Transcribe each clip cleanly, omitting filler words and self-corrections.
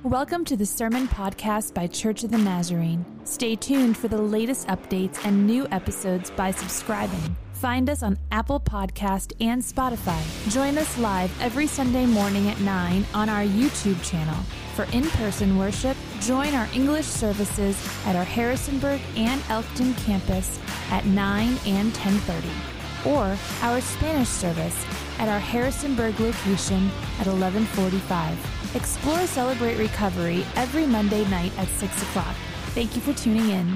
Welcome to the Sermon Podcast by Church of the Nazarene. Stay tuned for the latest updates and new episodes by subscribing. Find us on Apple Podcast and Spotify. Join us live every Sunday morning at 9 on our YouTube channel. For in-person worship, join our English services at our Harrisonburg and Elkton campus at 9 and 10:30, or our Spanish service at our Harrisonburg location at 11:45. Explore Celebrate Recovery every Monday night at 6 o'clock. Thank you for tuning in.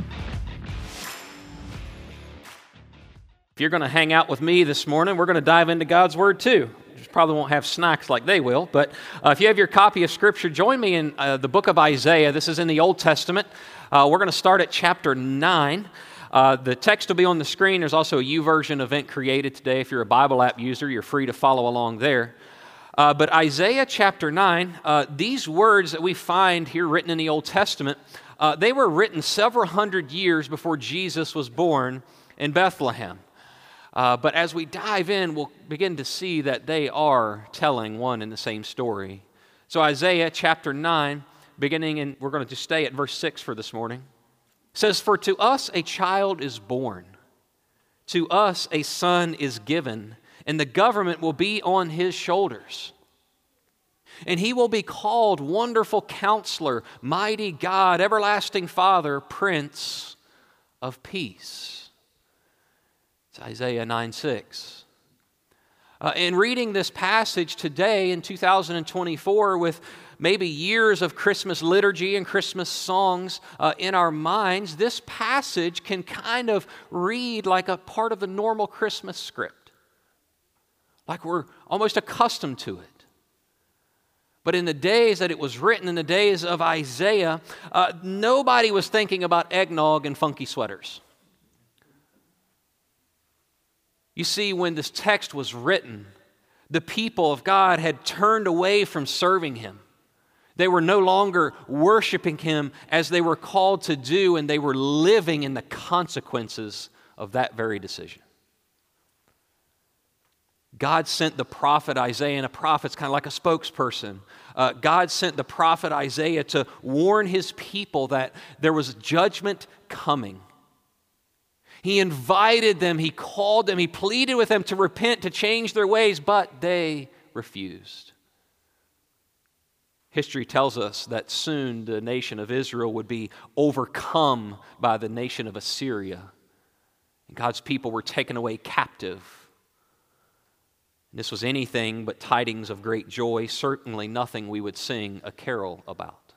If you're going to hang out with me this morning, we're going to dive into God's Word too. You probably won't have snacks like they will, but if you have your copy of Scripture, join me in the book of Isaiah. This is in the Old Testament. We're going to start at chapter 9. The text will be on the screen. There's also a YouVersion event created today. If you're a Bible app user, you're free to follow along there. But Isaiah chapter 9, these words that we find here written in the Old Testament, they were written several hundred years before Jesus was born in Bethlehem. But as we dive in, we'll begin to see that they are telling one and the same story. So Isaiah chapter 9, beginning in, we're going to just stay at verse 6 for this morning, says, "For to us a child is born, to us a son is given, and the government will be on his shoulders. And he will be called Wonderful Counselor, Mighty God, Everlasting Father, Prince of Peace." It's Isaiah 9:6. In reading this passage today in 2024 with maybe years of Christmas liturgy and Christmas songs in our minds, this passage can kind of read like a part of the normal Christmas script, like we're almost accustomed to it. But in the days that it was written, in the days of Isaiah, nobody was thinking about eggnog and funky sweaters. You see, when this text was written, the people of God had turned away from serving Him. They were no longer worshiping Him as they were called to do, and they were living in the consequences of that very decision. God sent the prophet Isaiah, and a prophet's kind of like a spokesperson. God sent the prophet Isaiah to warn His people that there was judgment coming. He invited them, He called them, He pleaded with them to repent, to change their ways, but they refused. History tells us that soon the nation of Israel would be overcome by the nation of Assyria. And God's people were taken away captive. This was anything but tidings of great joy, certainly nothing we would sing a carol about.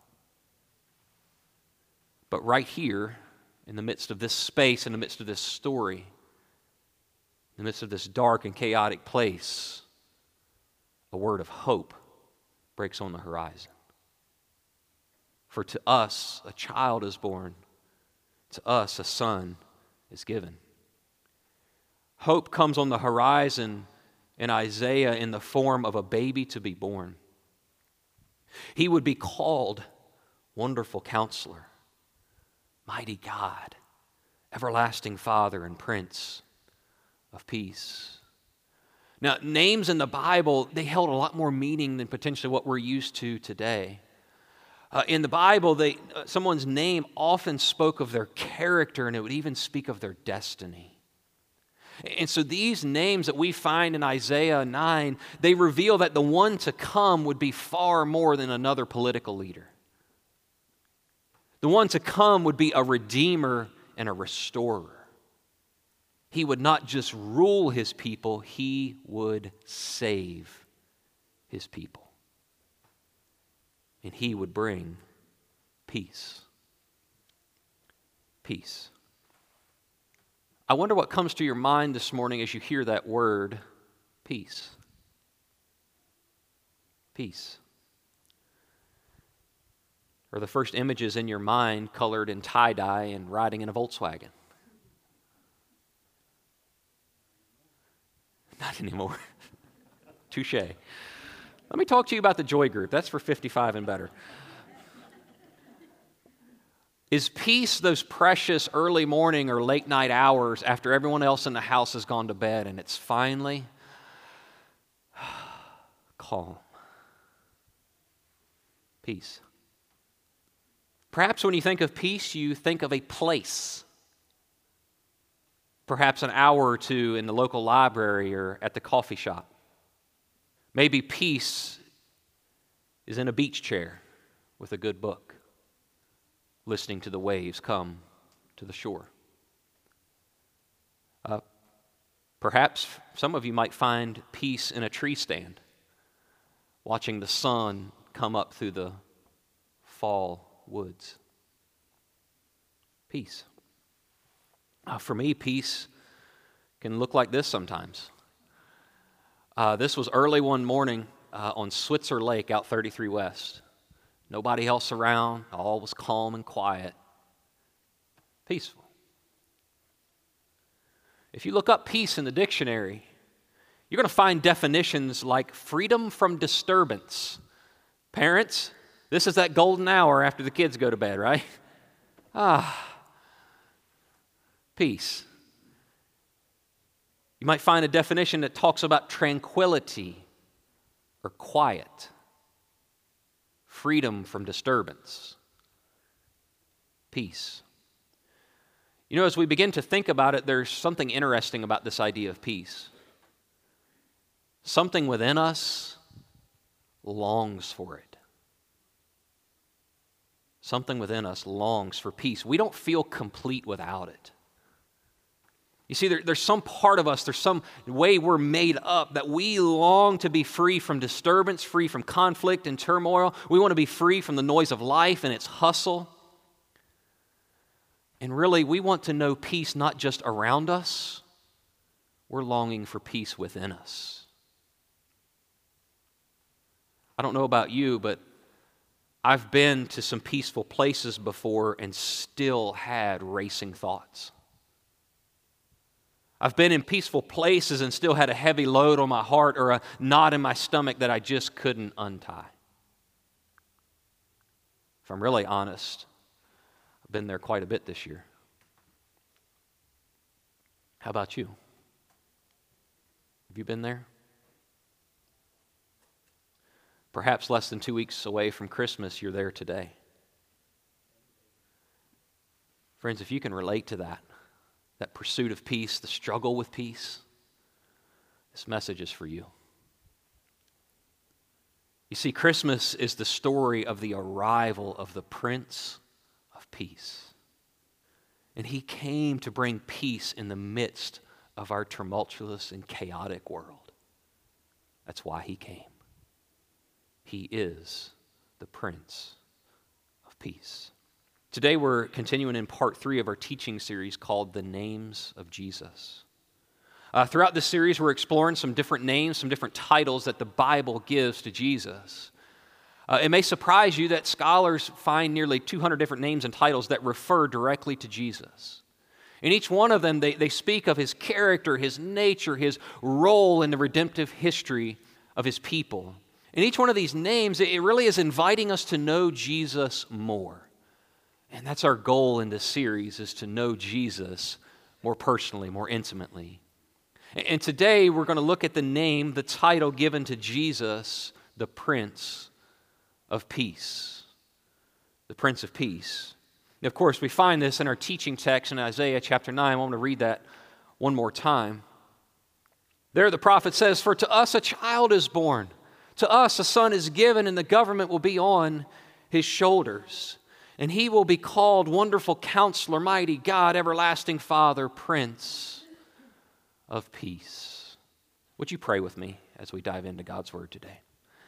But right here, in the midst of this space, in the midst of this story, in the midst of this dark and chaotic place, a word of hope breaks on the horizon. For to us a child is born, to us a son is given. Hope comes on the horizon in Isaiah in the form of a baby to be born. He would be called Wonderful Counselor, Mighty God, Everlasting Father, and Prince of Peace. Now, names in the Bible, they held a lot more meaning than potentially what we're used to today. In the Bible, someone's name often spoke of their character, and it would even speak of their destiny. And so these names that we find in Isaiah 9, they reveal that the one to come would be far more than another political leader. The one to come would be a redeemer and a restorer. He would not just rule His people, He would save His people. And He would bring peace. Peace. I wonder what comes to your mind this morning as you hear that word, peace. Peace. Are the first images in your mind colored in tie-dye and riding in a Volkswagen? Not anymore. Touche. Let me talk to you about the Joy Group. That's for 55 and better. Is peace those precious early morning or late night hours after everyone else in the house has gone to bed and it's finally calm? Peace. Perhaps when you think of peace, you think of a place. Perhaps an hour or two in the local library or at the coffee shop. Maybe peace is in a beach chair with a good book, listening to the waves come to the shore. Perhaps some of you might find peace in a tree stand, watching the sun come up through the fall woods. Peace. For me, peace can look like this sometimes. This was early one morning on Switzer Lake out 33 West. Nobody else around. All was calm and quiet. Peaceful. If you look up peace in the dictionary, you're going to find definitions like freedom from disturbance. Parents, this is that golden hour after the kids go to bed, right? Peace. You might find a definition that talks about tranquility or quiet. Freedom from disturbance. Peace. You know, as we begin to think about it, there's something interesting about this idea of peace. Something within us longs for it. Something within us longs for peace. We don't feel complete without it. You see, there's some part of us, there's some way we're made up that we long to be free from disturbance, free from conflict and turmoil. We want to be free from the noise of life and its hustle. And really, we want to know peace not just around us, we're longing for peace within us. I don't know about you, but I've been to some peaceful places before and still had racing thoughts. I've been in peaceful places and still had a heavy load on my heart or a knot in my stomach that I just couldn't untie. If I'm really honest, I've been there quite a bit this year. How about you? Have you been there? Perhaps less than 2 weeks away from Christmas, you're there today. Friends, if you can relate to that pursuit of peace, the struggle with peace, this message is for you. You see, Christmas is the story of the arrival of the Prince of Peace. And he came to bring peace in the midst of our tumultuous and chaotic world. That's why he came. He is the Prince of Peace. Today we're continuing in part 3 of our teaching series called The Names of Jesus. Throughout this series we're exploring some different names, some different titles that the Bible gives to Jesus. It may surprise you that scholars find nearly 200 different names and titles that refer directly to Jesus. In each one of them, they speak of his character, his nature, his role in the redemptive history of his people. In each one of these names, it really is inviting us to know Jesus more. And that's our goal in this series, is to know Jesus more personally, more intimately. And today, we're going to look at the name, the title given to Jesus, the Prince of Peace. The Prince of Peace. And of course, we find this in our teaching text in Isaiah chapter 9. I want to read that one more time. There the prophet says, "For to us a child is born, to us a son is given, and the government will be on his shoulders. And he will be called Wonderful Counselor, Mighty God, Everlasting Father, Prince of Peace." Would you pray with me as we dive into God's Word today?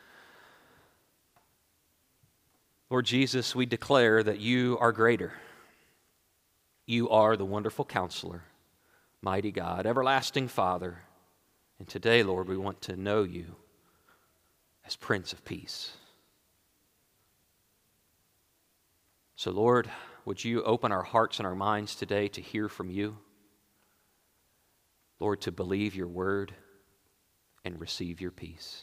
Lord Jesus, we declare that you are greater. You are the Wonderful Counselor, Mighty God, Everlasting Father. And today, Lord, we want to know you as Prince of Peace. So, Lord, would you open our hearts and our minds today to hear from you? Lord, to believe your word and receive your peace.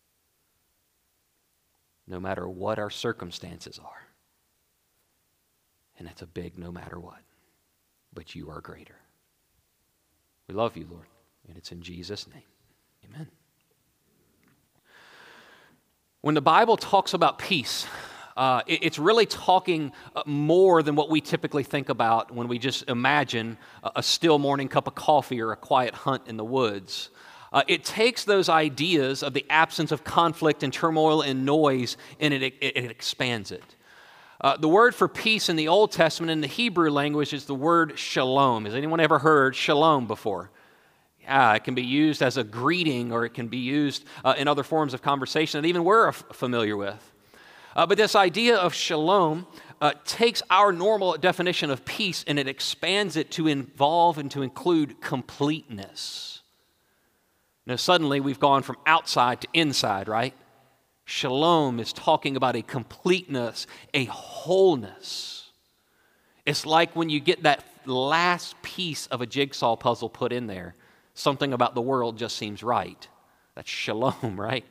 No matter what our circumstances are. And that's a big no matter what. But you are greater. We love you, Lord. And it's in Jesus' name. Amen. When the Bible talks about peace, It's really talking more than what we typically think about when we just imagine a still morning cup of coffee or a quiet hunt in the woods. It takes those ideas of the absence of conflict and turmoil and noise, and it expands it. The word for peace in the Old Testament in the Hebrew language is the word shalom. Has anyone ever heard shalom before? Yeah, it can be used as a greeting, or it can be used in other forms of conversation that even we're familiar with. But this idea of shalom takes our normal definition of peace and it expands it to involve and to include completeness. Now, suddenly we've gone from outside to inside, right? Shalom is talking about a completeness, a wholeness. It's like when you get that last piece of a jigsaw puzzle put in there, something about the world just seems right. That's shalom, right?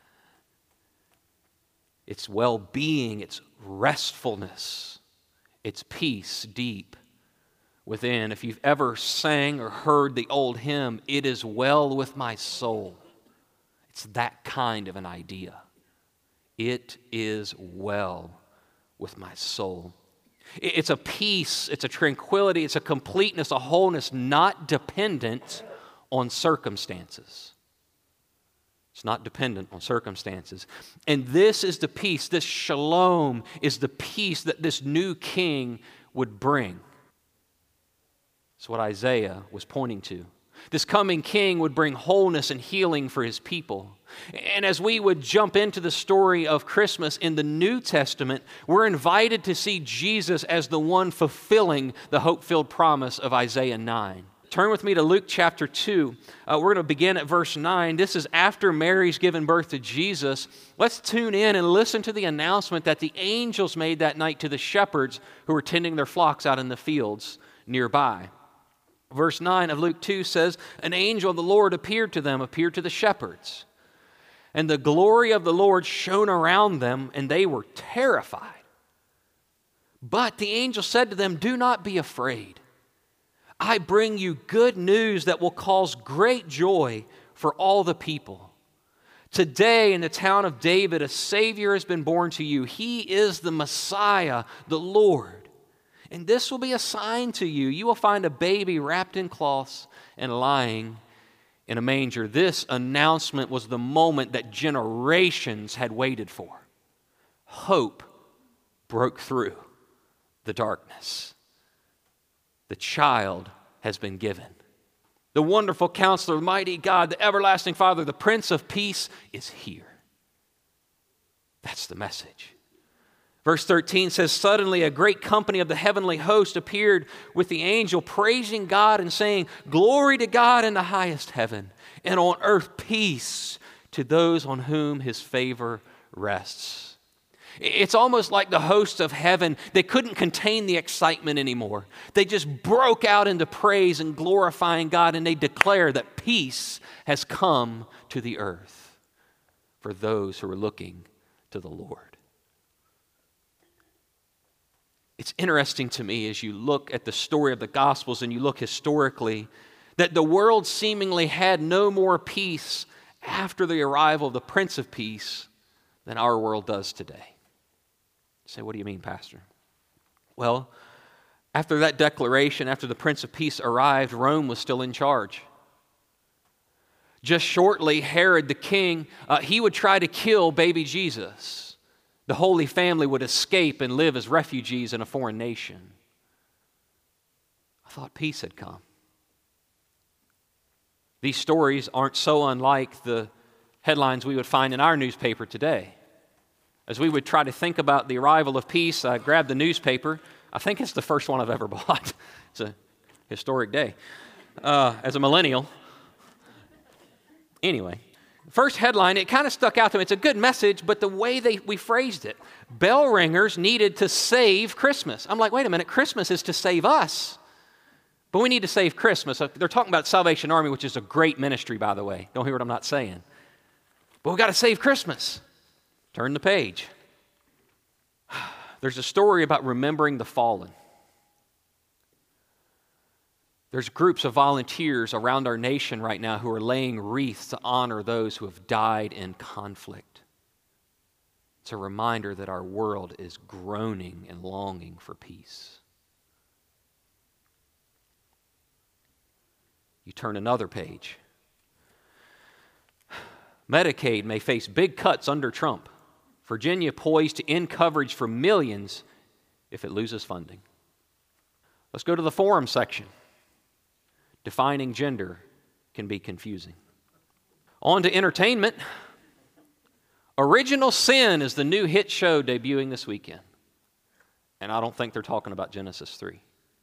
It's well-being, it's restfulness, it's peace deep within. If you've ever sang or heard the old hymn, "It is well with my soul," it's that kind of an idea. It is well with my soul. It's a peace, it's a tranquility, it's a completeness, a wholeness not dependent on circumstances. It's not dependent on circumstances. And this is the peace, this shalom is the peace that this new king would bring. It's what Isaiah was pointing to. This coming king would bring wholeness and healing for his people. And as we would jump into the story of Christmas in the New Testament, we're invited to see Jesus as the one fulfilling the hope-filled promise of Isaiah 9. Turn with me to Luke chapter 2. We're going to begin at verse 9. This is after Mary's given birth to Jesus. Let's tune in and listen to the announcement that the angels made that night to the shepherds who were tending their flocks out in the fields nearby. Verse 9 of Luke 2 says, "An angel of the Lord appeared to the shepherds. And the glory of the Lord shone around them, and they were terrified. But the angel said to them, 'Do not be afraid. I bring you good news that will cause great joy for all the people. Today in the town of David, a Savior has been born to you. He is the Messiah, the Lord. And this will be a sign to you. You will find a baby wrapped in cloths and lying in a manger.'" This announcement was the moment that generations had waited for. Hope broke through the darkness. The child has been given. The wonderful Counselor, the mighty God, the everlasting Father, the Prince of Peace is here. That's the message. Verse 13 says, "Suddenly a great company of the heavenly host appeared with the angel, praising God and saying, 'Glory to God in the highest heaven, and on earth peace to those on whom his favor rests.'" It's almost like the hosts of heaven, they couldn't contain the excitement anymore. They just broke out into praise and glorifying God, and they declare that peace has come to the earth for those who are looking to the Lord. It's interesting to me as you look at the story of the Gospels and you look historically that the world seemingly had no more peace after the arrival of the Prince of Peace than our world does today. You say, "What do you mean, Pastor?" Well, after that declaration, after the Prince of Peace arrived, Rome was still in charge. Just shortly, Herod the king, he would try to kill baby Jesus. The Holy Family would escape and live as refugees in a foreign nation. I thought peace had come. These stories aren't so unlike the headlines we would find in our newspaper today. As we would try to think about the arrival of peace, I grabbed the newspaper. I think it's the first one I've ever bought. It's a historic day. As a millennial. Anyway, first headline, it kind of stuck out to me. It's a good message, but the way we phrased it, bell ringers needed to save Christmas. I'm like, wait a minute, Christmas is to save us. But we need to save Christmas. They're talking about Salvation Army, which is a great ministry, by the way. Don't hear what I'm not saying. But we've got to save Christmas. Turn the page. There's a story about remembering the fallen. There's groups of volunteers around our nation right now who are laying wreaths to honor those who have died in conflict. It's a reminder that our world is groaning and longing for peace. You turn another page. Medicaid may face big cuts under Trump. Virginia poised to end coverage for millions if it loses funding. Let's go to the forum section. Defining gender can be confusing. On to entertainment. Original Sin is the new hit show debuting this weekend. And I don't think they're talking about Genesis 3.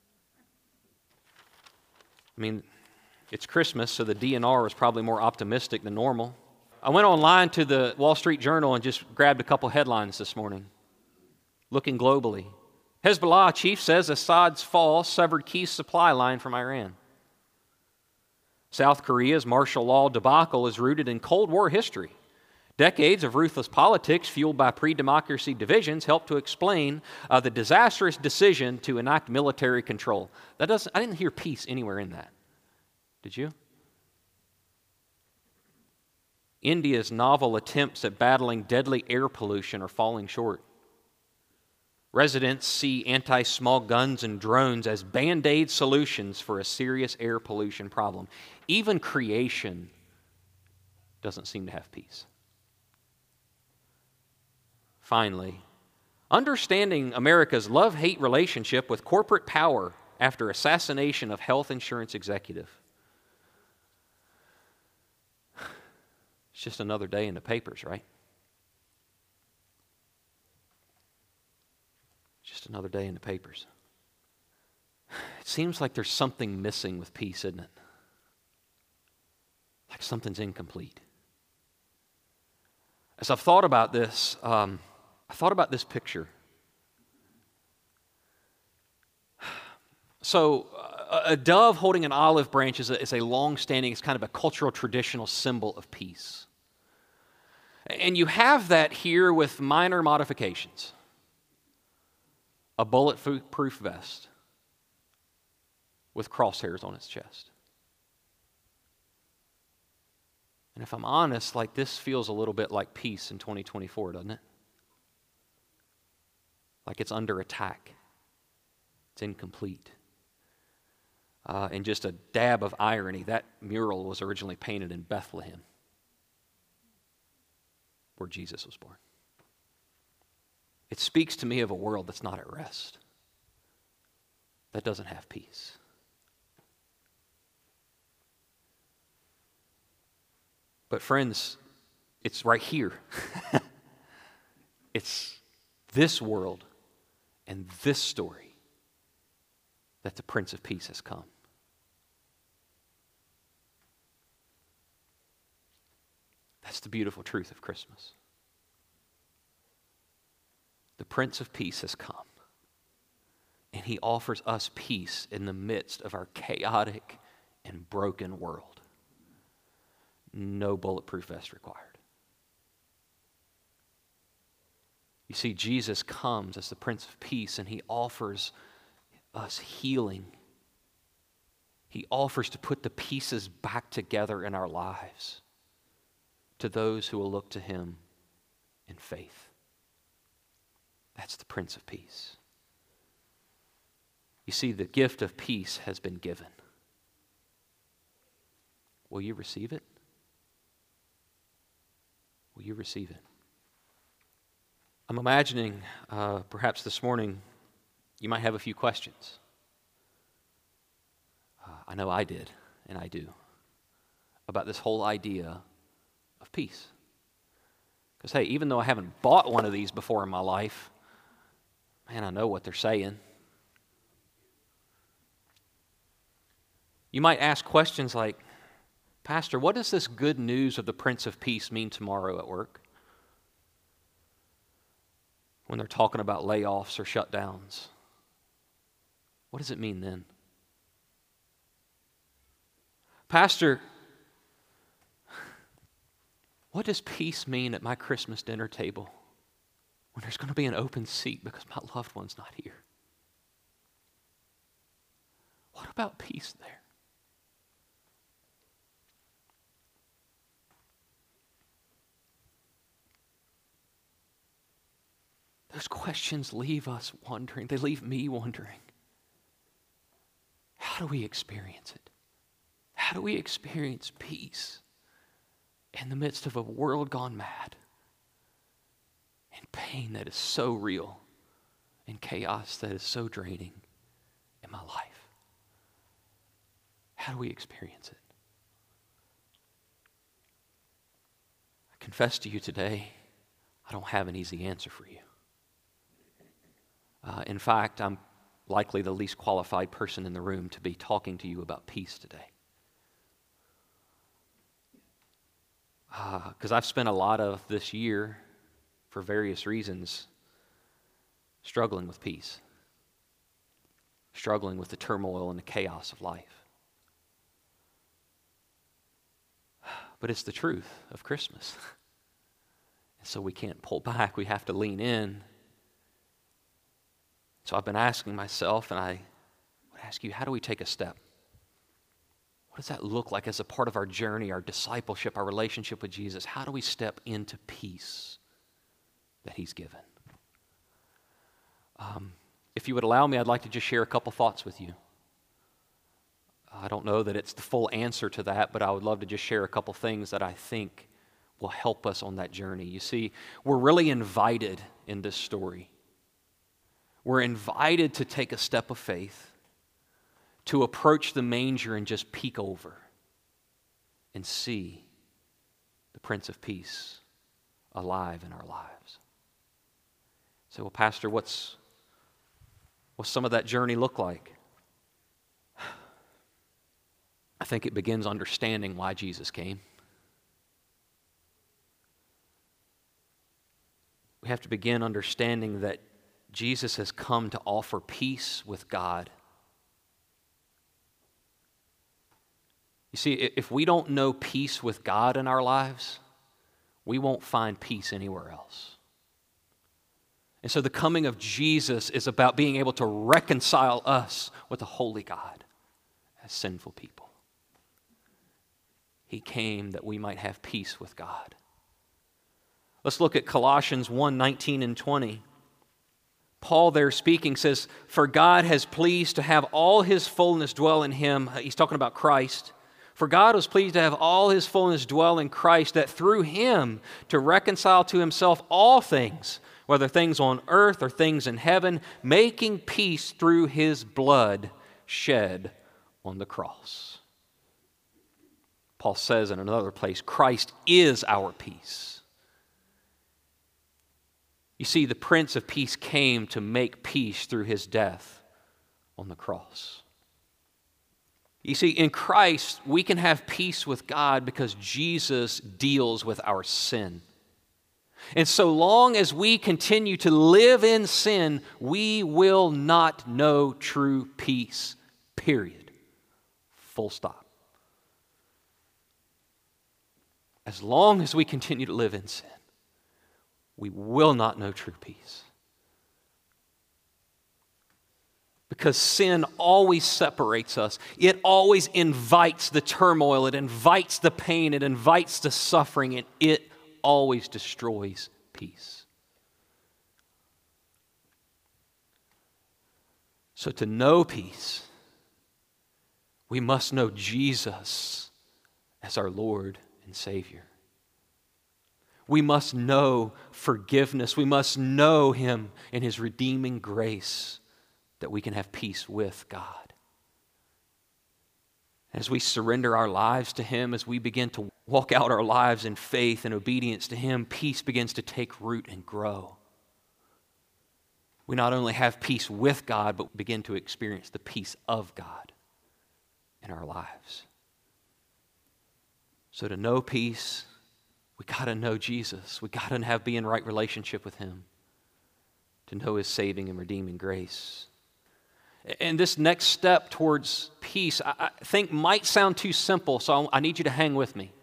I mean, it's Christmas, so the DNR was probably more optimistic than normal. I went online to the Wall Street Journal and just grabbed a couple headlines this morning. Looking globally. Hezbollah chief says Assad's fall severed key supply line from Iran. South Korea's martial law debacle is rooted in Cold War history. Decades of ruthless politics fueled by pre-democracy divisions helped to explain the disastrous decision to enact military control. I didn't hear peace anywhere in that. Did you? India's novel attempts at battling deadly air pollution are falling short. Residents see anti-smog guns and drones as band-aid solutions for a serious air pollution problem. Even creation doesn't seem to have peace. Finally, understanding America's love-hate relationship with corporate power after assassination of health insurance executive. It's just another day in the papers, right? Just another day in the papers. It seems like there's something missing with peace, isn't it? Like something's incomplete. As I've thought about this, I thought about this picture. So, a dove holding an olive branch is a long-standing, it's kind of a cultural, traditional symbol of peace. And you have that here with minor modifications. A bulletproof vest with crosshairs on its chest. And if I'm honest, like this feels a little bit like peace in 2024, doesn't it? Like it's under attack. It's incomplete. And just a dab of irony, that mural was originally painted in Bethlehem, where Jesus was born. It speaks to me of a world that's not at rest, that doesn't have peace. But friends, it's right here. It's this world and this story that the Prince of Peace has come. That's the beautiful truth of Christmas. The Prince of Peace has come, and he offers us peace in the midst of our chaotic and broken world. No bulletproof vest required. You see, Jesus comes as the Prince of Peace, and he offers us healing. He offers to put the pieces back together in our lives to those who will look to him in faith. That's the Prince of Peace. You see, the gift of peace has been given. Will you receive it? Will you receive it? I'm imagining perhaps this morning you might have a few questions. I know I did, and I do, about this whole idea of peace. Because, hey, even though I haven't bought one of these before in my life, man, I know what they're saying. You might ask questions like, Pastor, what does this good news of the Prince of Peace mean tomorrow at work? When they're talking about layoffs or shutdowns. What does it mean then? Pastor, what does peace mean at my Christmas dinner table when there's going to be an open seat because my loved one's not here? What about peace there? Those questions leave us wondering. They leave me wondering. How do we experience it? How do we experience peace in the midst of a world gone mad and pain that is so real and chaos that is so draining in my life? How do we experience it? I confess to you today, I don't have an easy answer for you. In fact, I'm likely the least qualified person in the room to be talking to you about peace today. Because I've spent a lot of this year, for various reasons, struggling with peace, struggling with the turmoil and the chaos of life. But it's the truth of Christmas. And so we can't pull back. We have to lean in. So I've been asking myself, and I would ask you, how do we take a step? What does that look like as a part of our journey, our discipleship, our relationship with Jesus? How do we step into peace that He's given? If you would allow me, I'd like to just share a couple thoughts with you. I don't know that it's the full answer to that, but I would love to just share a couple things that I think will help us on that journey. You see, we're really invited in this story. We're invited to take a step of faith, to approach the manger and just peek over and see the Prince of Peace alive in our lives. So, well, Pastor, what's some of that journey look like? I think it begins understanding why Jesus came. We have to begin understanding that Jesus has come to offer peace with God. You see, if we don't know peace with God in our lives, we won't find peace anywhere else. And so the coming of Jesus is about being able to reconcile us with a holy God as sinful people. He came that we might have peace with God. Let's look at Colossians 1:19 and 20. Paul there speaking says, "For God has pleased to have all His fullness dwell in Him." He's talking about Christ. "For God was pleased to have all His fullness dwell in Christ, that through Him to reconcile to Himself all things, whether things on earth or things in heaven, making peace through His blood shed on the cross." Paul says in another place, Christ is our peace. You see, the Prince of Peace came to make peace through His death on the cross. You see, in Christ, we can have peace with God because Jesus deals with our sin. And so long as we continue to live in sin, we will not know true peace, period. Full stop. As long as we continue to live in sin, we will not know true peace. Because sin always separates us. It always invites the turmoil. It invites the pain. It invites the suffering. And it always destroys peace. So to know peace, we must know Jesus as our Lord and Savior. We must know forgiveness. We must know Him in His redeeming grace that we can have peace with God. As we surrender our lives to Him, as we begin to walk out our lives in faith and obedience to Him, peace begins to take root and grow. We not only have peace with God, but begin to experience the peace of God in our lives. So to know peace, we got to know Jesus. We got to be in right relationship with Him to know His saving and redeeming grace. And this next step towards peace, I think might sound too simple, so I need you to hang with me.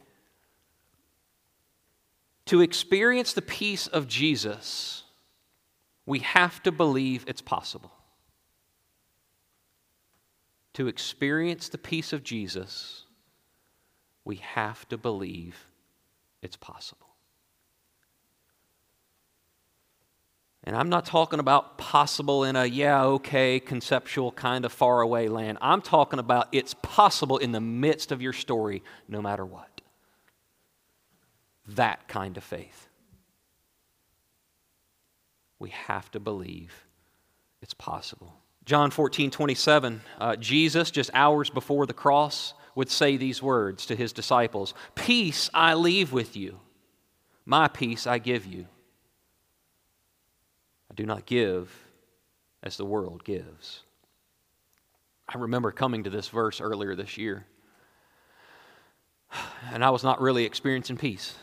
To experience the peace of Jesus, we have to believe it's possible. To experience the peace of Jesus, we have to believe it's possible. And I'm not talking about possible in a, yeah, okay, conceptual kind of faraway land. I'm talking about it's possible in the midst of your story, no matter what. That kind of faith. We have to believe it's possible. John 14:27, Jesus, just hours before the cross, would say these words to his disciples, "Peace I leave with you, my peace I give you. I do not give as the world gives." I remember coming to this verse earlier this year, and I was not really experiencing peace.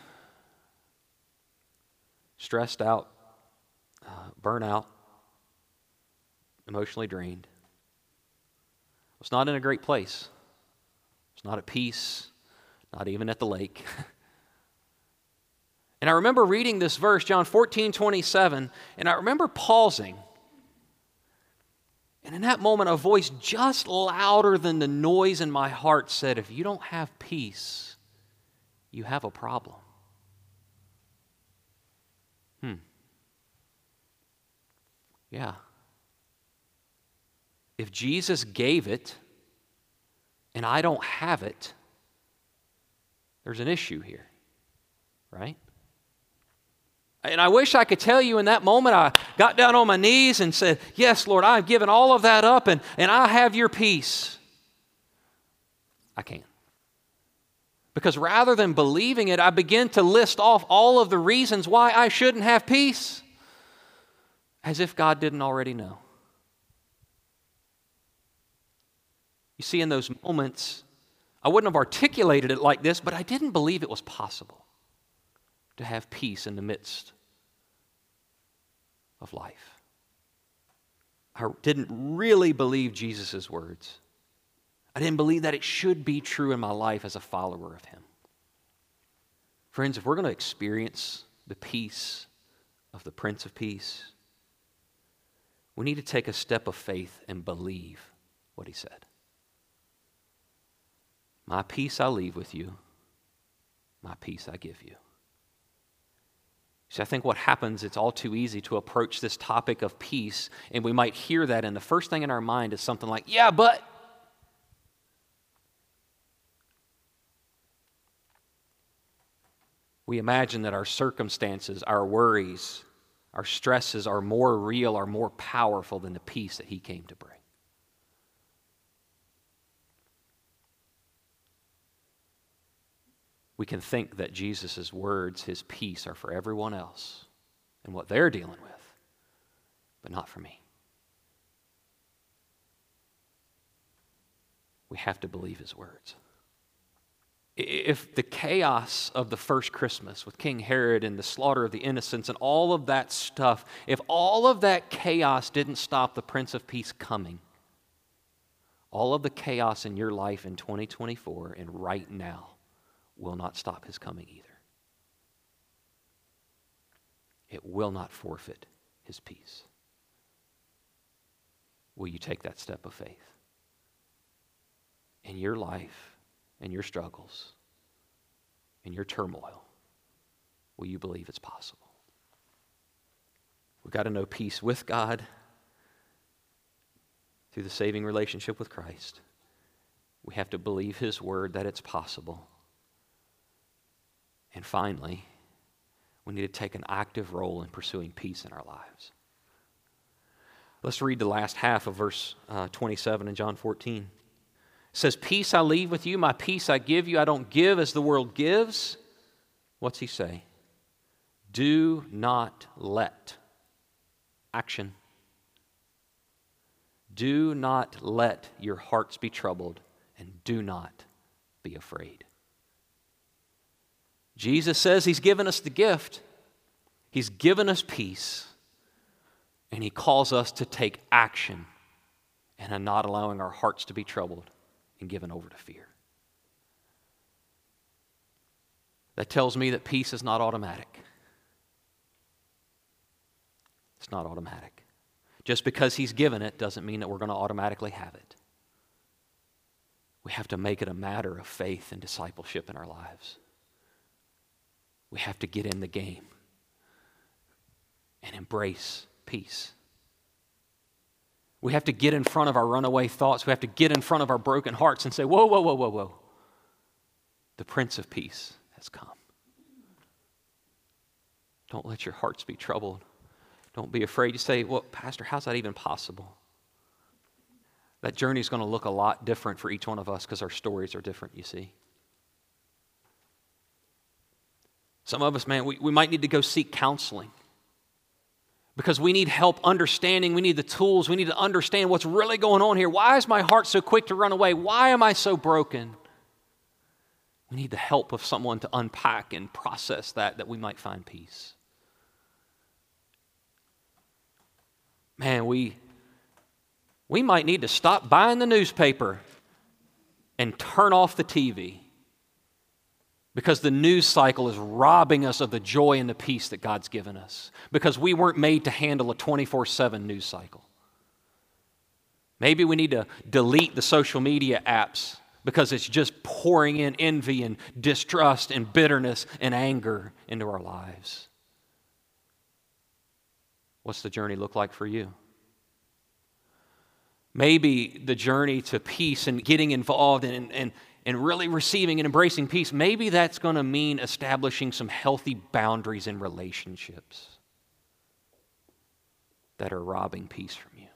Stressed out, burnt out, emotionally drained. I was not in a great place. I was not at peace, not even at the lake. And I remember reading this verse, John 14:27, and I remember pausing. And in that moment, a voice just louder than the noise in my heart said, "If you don't have peace, you have a problem." Yeah. If Jesus gave it, and I don't have it, there's an issue here, right? And I wish I could tell you in that moment I got down on my knees and said, "Yes, Lord, I've given all of that up and I have your peace." I can't. Because rather than believing it, I begin to list off all of the reasons why I shouldn't have peace, as if God didn't already know. You see, in those moments, I wouldn't have articulated it like this, but I didn't believe it was possible to have peace in the midst of life. I didn't really believe Jesus' words. I didn't believe that it should be true in my life as a follower of Him. Friends, if we're going to experience the peace of the Prince of Peace, we need to take a step of faith and believe what He said. "My peace I leave with you, my peace I give you." See, I think what happens, it's all too easy to approach this topic of peace, and we might hear that, and the first thing in our mind is something like, "Yeah, but..." We imagine that our circumstances, our worries, our stresses are more real, are more powerful than the peace that He came to bring. We can think that Jesus' words, His peace, are for everyone else and what they're dealing with, but not for me. We have to believe His words. If the chaos of the first Christmas with King Herod and the slaughter of the innocents and all of that stuff, if all of that chaos didn't stop the Prince of Peace coming, all of the chaos in your life in 2024 and right now will not stop His coming either. It will not forfeit His peace. Will you take that step of faith? In your life, in your struggles, in your turmoil, will you believe it's possible? We've got to know peace with God through the saving relationship with Christ. We have to believe His word that it's possible. And finally, we need to take an active role in pursuing peace in our lives. Let's read the last half of verse 27 in John 14. It says, "Peace I leave with you, my peace I give you. I don't give as the world gives." What's He say? "Do not let." Action. "Do not let your hearts be troubled, and do not be afraid." Jesus says He's given us the gift. He's given us peace. And He calls us to take action and not allowing our hearts to be troubled and given over to fear. That tells me that peace is not automatic. It's not automatic. Just because He's given it doesn't mean that we're going to automatically have it. We have to make it a matter of faith and discipleship in our lives. We have to get in the game and embrace peace. We have to get in front of our runaway thoughts. We have to get in front of our broken hearts and say, whoa, whoa, whoa, whoa, whoa. The Prince of Peace has come. Don't let your hearts be troubled. Don't be afraid. You say, well, Pastor, how's that even possible? That journey is going to look a lot different for each one of us because our stories are different, you see. Some of us, man, we might need to go seek counseling because we need help understanding. We need the tools. We need to understand what's really going on here. Why is my heart so quick to run away? Why am I so broken? We need the help of someone to unpack and process that we might find peace. Man, we might need to stop buying the newspaper and turn off the TV because the news cycle is robbing us of the joy and the peace that God's given us because we weren't made to handle a 24/7 news cycle. Maybe we need to delete the social media apps because it's just pouring in envy and distrust and bitterness and anger into our lives. What's the journey look like for you? Maybe the journey to peace and getting involved and really receiving and embracing peace, maybe that's going to mean establishing some healthy boundaries in relationships that are robbing peace from you.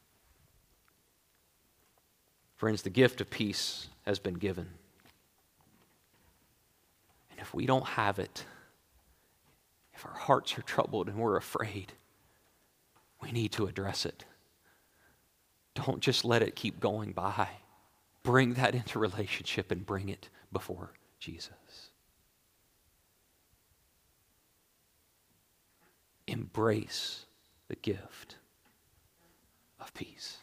Friends, the gift of peace has been given. And if we don't have it, if our hearts are troubled and we're afraid, we need to address it. Don't just let it keep going by. Bring that into relationship and bring it before Jesus. Embrace the gift of peace.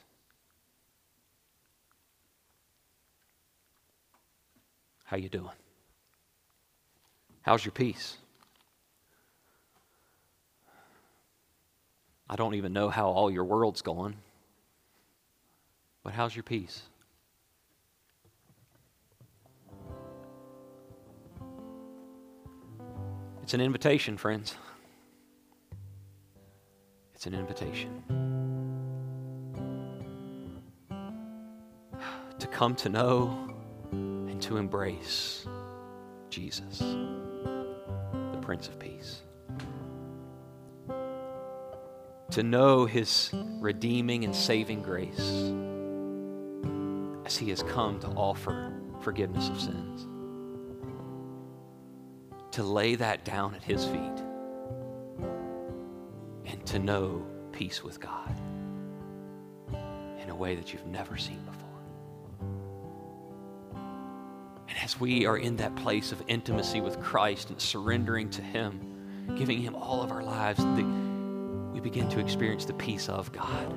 How you doing? How's your peace? I don't even know how all your world's going, but how's your peace? It's an invitation, friends. It's an invitation to come to know and to embrace Jesus, the Prince of Peace. To know His redeeming and saving grace as He has come to offer forgiveness of sins. To lay that down at His feet and to know peace with God in a way that you've never seen before. And as we are in that place of intimacy with Christ and surrendering to Him, giving Him all of our lives, we begin to experience the peace of God,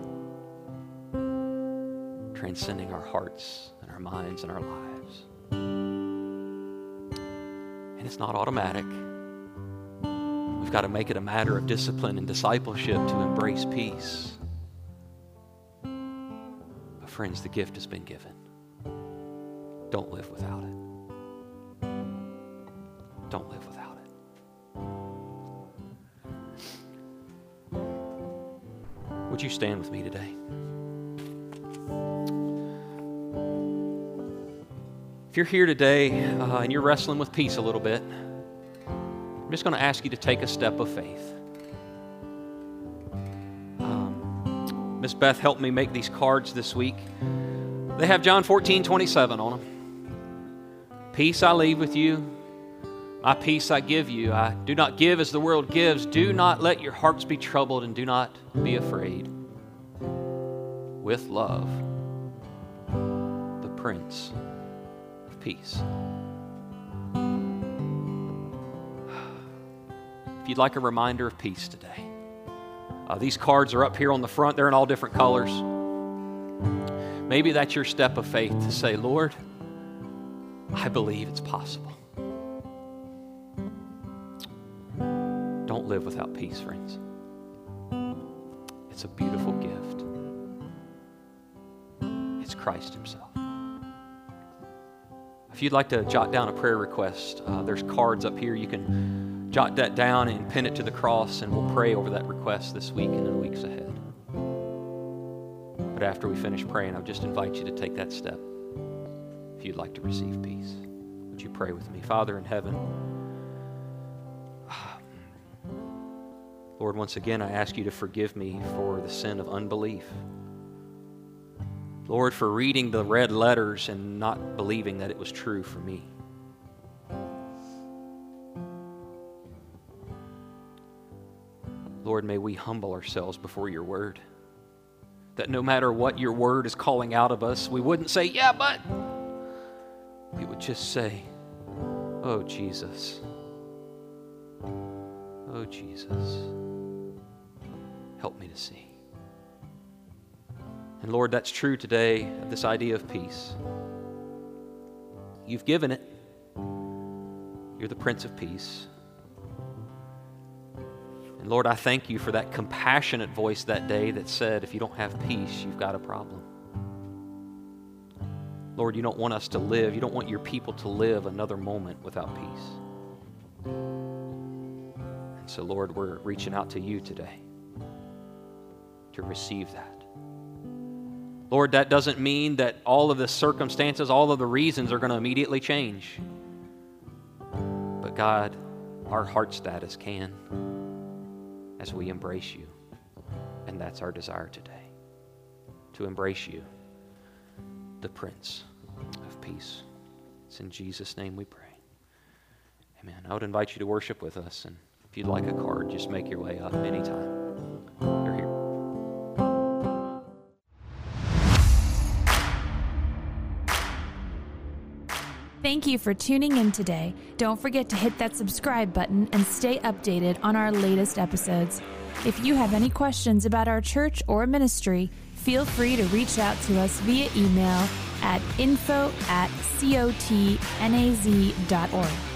transcending our hearts and our minds and our lives. And it's not automatic. We've got to make it a matter of discipline and discipleship to embrace peace. But friends, the gift has been given. Don't live without it. Don't live without it. Would you stand with me today? If you're here today and you're wrestling with peace a little bit, I'm just going to ask you to take a step of faith. Miss Beth helped me make these cards this week. They have John 14:27 on them. Peace I leave with you, my peace I give you. I do not give as the world gives. Do not let your hearts be troubled and do not be afraid. With love, the Prince of Peace. If you'd like a reminder of peace today, these cards are up here on the front. They're in all different colors. Maybe that's your step of faith to say, Lord, I believe it's possible. Don't live without peace, friends. It's a beautiful gift. It's Christ Himself. If you'd like to jot down a prayer request, there's cards up here. You can jot that down and pin it to the cross, and we'll pray over that request this week and in the weeks ahead. But after we finish praying, I'll just invite you to take that step if you'd like to receive peace. Would you pray with me? Father in heaven, Lord, once again, I ask you to forgive me for the sin of unbelief. Lord, for reading the red letters and not believing that it was true for me. Lord, may we humble ourselves before your word. That no matter what your word is calling out of us, we wouldn't say, yeah, but. We would just say, oh, Jesus. Oh, Jesus. Help me to see. And Lord, that's true today of this idea of peace. You've given it. You're the Prince of Peace. And Lord, I thank you for that compassionate voice that day that said, if you don't have peace, you've got a problem. Lord, you don't want us to live, you don't want your people to live another moment without peace. And so, Lord, we're reaching out to you today to receive that. Lord, that doesn't mean that all of the circumstances, all of the reasons are going to immediately change. But God, our heart status can as we embrace you. And that's our desire today, to embrace you, the Prince of Peace. It's in Jesus' name we pray. Amen. I would invite you to worship with us. And if you'd like a card, just make your way up anytime. You're here. Thank you for tuning in today. Don't forget to hit that subscribe button and stay updated on our latest episodes. If you have any questions about our church or ministry, feel free to reach out to us via email at info@cotnaz.org.